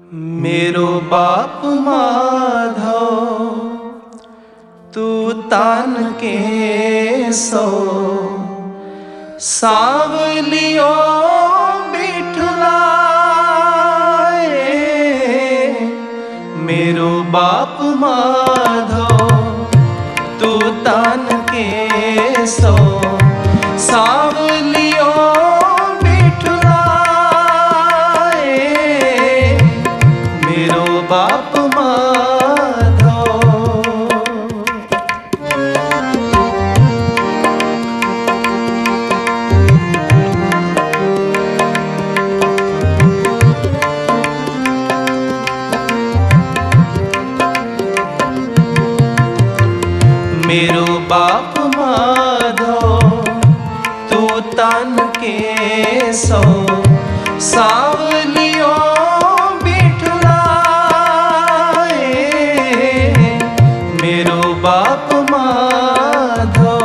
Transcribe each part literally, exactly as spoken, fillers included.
मेरो बाप माधव तू तान के सो सावलियो बिठला मेरो बाप माधव तू तान के सो सावलियो बिठला मेरो बाप मेरो बाप माधव तू तान के सो सावलियो बिठला मेरो बाप माधव।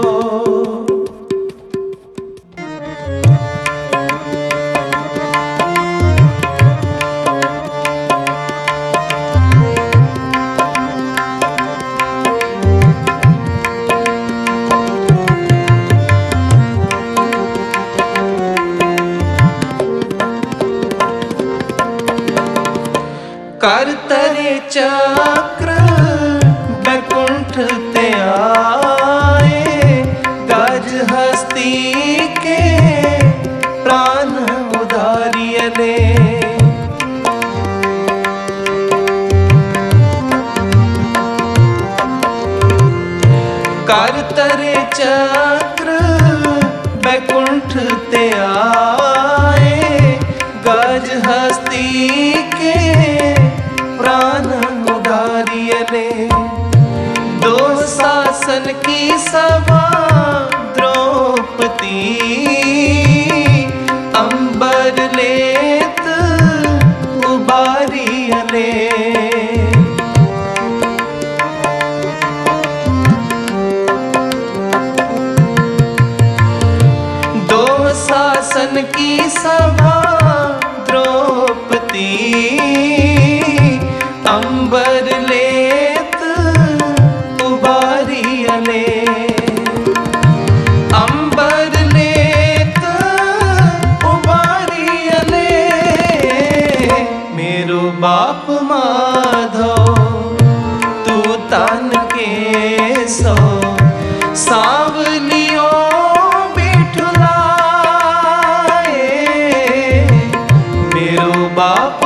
कर तरे चक्र बैकुंठ ते आए गज हस्ती के प्राण उधारियले कर तरे चक्र बैकुंठ ते आए गज हस्ती के प्राण उधारियले दो शासन की सभा द्रौपदी अंबर लेत उबारियले दो शासन की सभा द्रौपदी अंबर लेत उबारियले अंबर लेत उबारियले मेरो बाप माधव तू तान के सो सावलियो बिठला मेरो बाप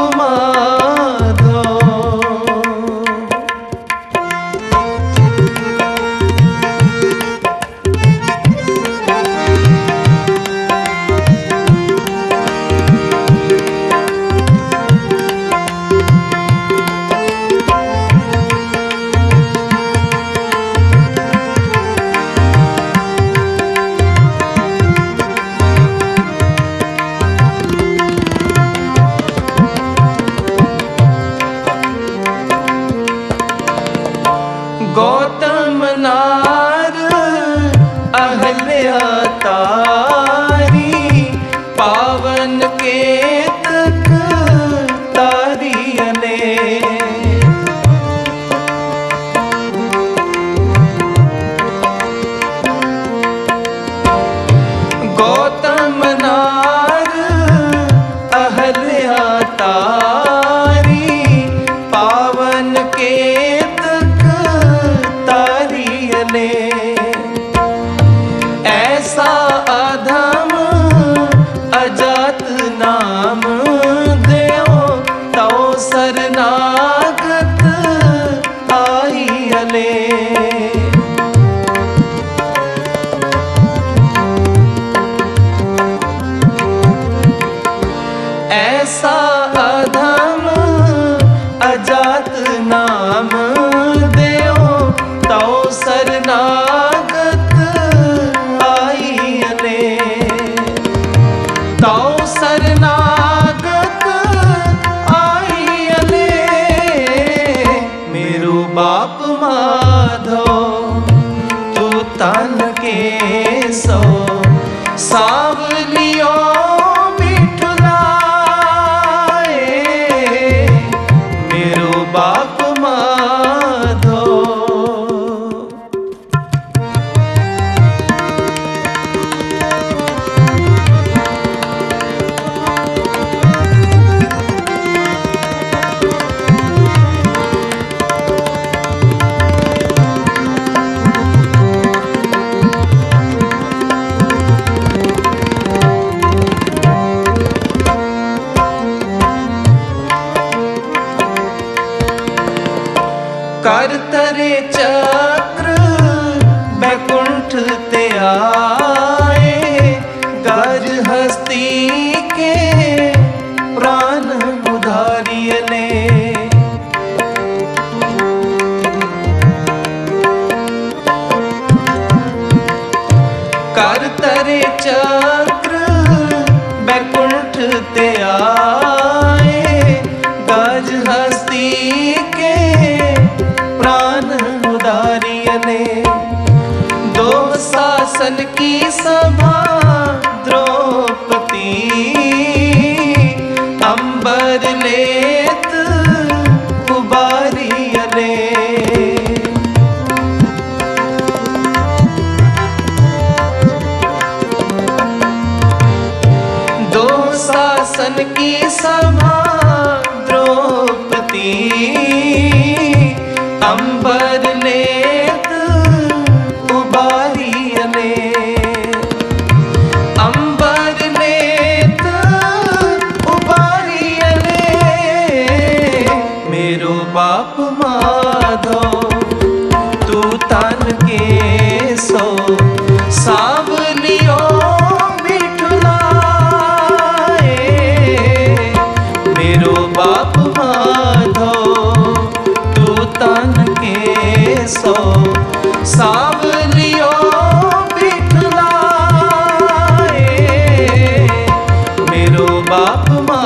तरे चक्र बैकुंठ ते आए, गज हस्ती के प्राण उधारियले। कर तरे चक्र बैकुंठ ते आए, गज हस्ती के प्राण उधारियले। दो शासन की सभा द्रौपदी, अंबर लेत उबारियले। दो शासन की सभा द्रौपदी, अंबर लेत उबारियले। अंबर लेत उबारियले। मेरो बाप माधो तू तन के सो सांवलियो बिठलाए। मेरो बाप माधो तू तन के सो सांवलियो बिठलाए। मेरो बाप